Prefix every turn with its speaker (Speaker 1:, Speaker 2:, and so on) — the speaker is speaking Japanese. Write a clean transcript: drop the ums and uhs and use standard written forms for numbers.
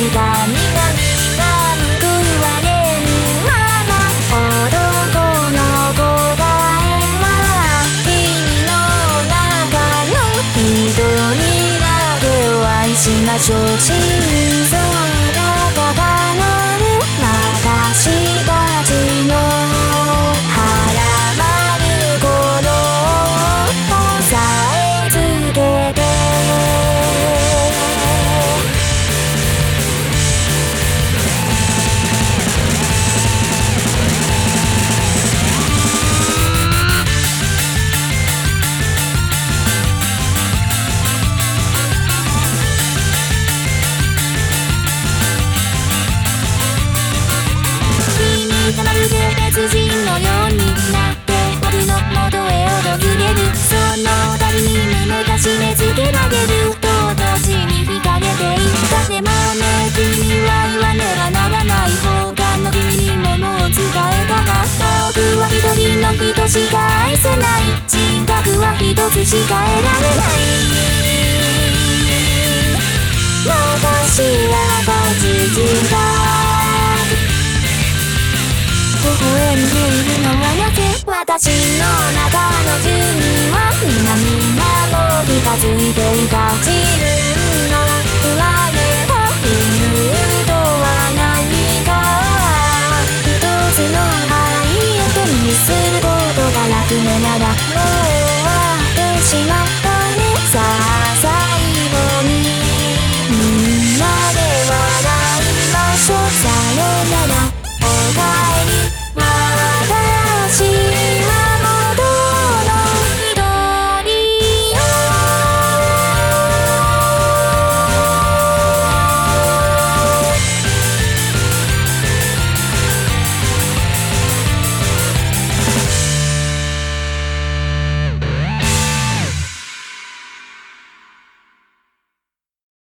Speaker 1: がみが報われるまま男の答えは君の中の一人だけを愛しましょう心臓が高鳴る私たちの腹まる鼓動を押さえつけてまるで別人のようになって僕の元へ訪れるその度に胸が締め付けられると同時に惹かれていったでもね君は言わねばならない他の君にももう伝えたが僕は一人の人しか愛せない人格は一つしか得られない私はどっちだ微笑んでいるのはなぜ私の中の住人は皆僕がついていた自分